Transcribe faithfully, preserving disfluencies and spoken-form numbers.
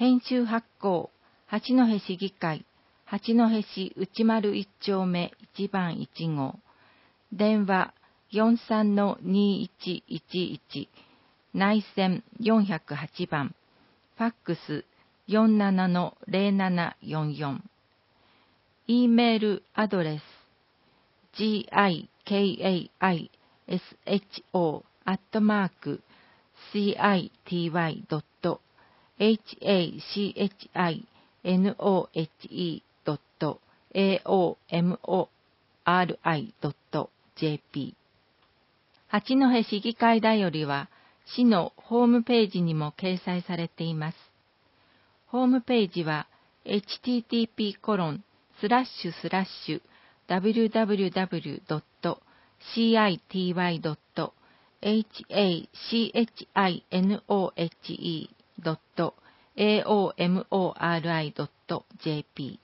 編集発行、八戸市議会、八戸市内丸一丁目一番一号。電話 よんさんのにいちいちいち、内線よんぜろはちばん、ファックス よんななのぜろななよんよん。E メールアドレス ギカイショ アットマーク シティ ドット ハチノヘ ドット エーオーエムオーアールアイ ドット ジェーピー。 八戸市議会だよりは市のホームページにも掲載されています。ホームページは エイチティーティーピーコロンスラッシュスラッシュダブリューダブリューダブリュードットシティドットハチノヘ ドット エーオーエムオーアールアイ ドット ジェーピー